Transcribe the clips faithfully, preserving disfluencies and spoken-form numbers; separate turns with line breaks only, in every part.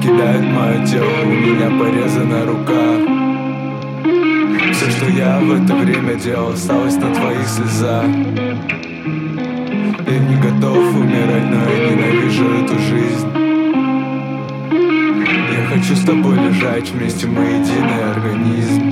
покидают мое тело, у меня порезы на руках. Все, что я в это время делал, осталось на твоих слезах. Я не готов умирать, но я ненавижу эту жизнь. Я хочу с тобой лежать вместе, мы единый организм.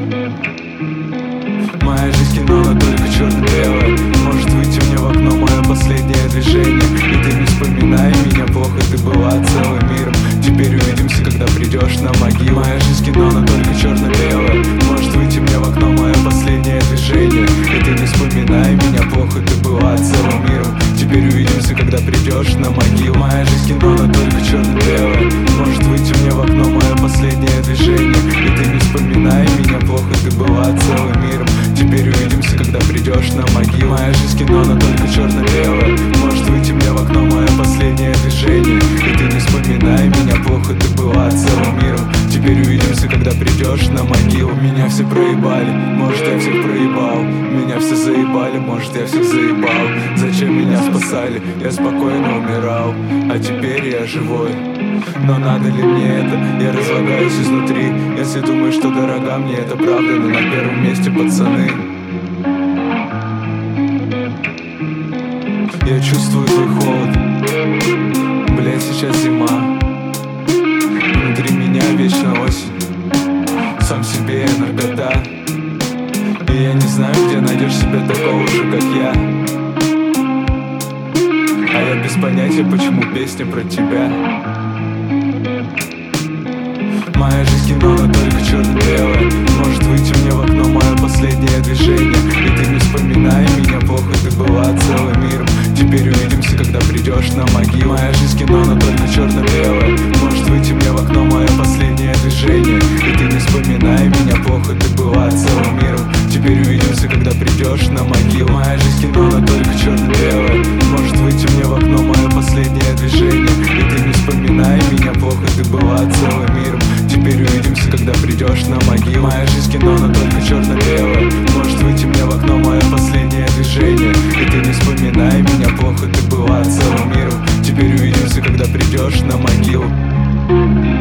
Моя жизнь кино, но только черно-белое. Может выйти мне в окно мое последнее движение. И ты не вспоминай меня плохо, ты была целым миром. Теперь увидимся, когда придешь на могилу. Моя жизнь кино, но только черно-белое. Может выйти мне в окно мое последнее движение. И ты не вспоминай меня плохо, ты была целым миром. Теперь увидимся, когда придешь на могилу. Моя жизнь кино, но только черно-белое. Может выйти мне в окно мое последнее движение. И ты не вспоминай меня плохо, ты была целым миром. Теперь увидимся, когда придешь на могилу. Моя жизнь кино, но только черно-белое. Может выйти мне в окно мое последнее движение. И ты не вспоминай меня плохо, ты была целым миром. Теперь увидимся, когда придешь на могилу. Меня все проебали, может я всех проебал. Меня все заебали, может я всех заебал. Зачем меня спасали, я спокойно умирал. А теперь я живой. Но надо ли мне это? Я разлагаюсь изнутри. Если думаешь, что дорога мне эта правда, но на первом месте пацаны. Я чувствую твой холод. Блять, сейчас зима. Внутри меня вечно осень. Сам себе я наркота. И я не знаю, где найдешь себе такого же, как я. А я без понятия, почему песня про тебя. Моя жизнь кино, но только черно-белое. Может выйти мне в окно мое последнее движение. И ты не вспоминай меня плохо, ты была целым миром. Теперь увидимся, когда придешь на могилу. Моя жизнь кино, но только черно-белое. Может выйти мне в окно мое последнее движение. И ты не вспоминай меня плохо, ты была целым миром. Теперь увидимся, когда придешь на могилу. Моя жизнь кино, но только черно-белое. Может выйти мне в окно мое последнее движение. И ты не вспоминай меня плохо, ты была целым миром. Теперь увидимся, когда придешь на могилу. Моя жизнь кино, но только черно-белое. Может выйти мне в окно мое последнее движение. И ты не вспоминай меня плохо, ты была целым миром. Теперь увидимся, когда придешь на могилу.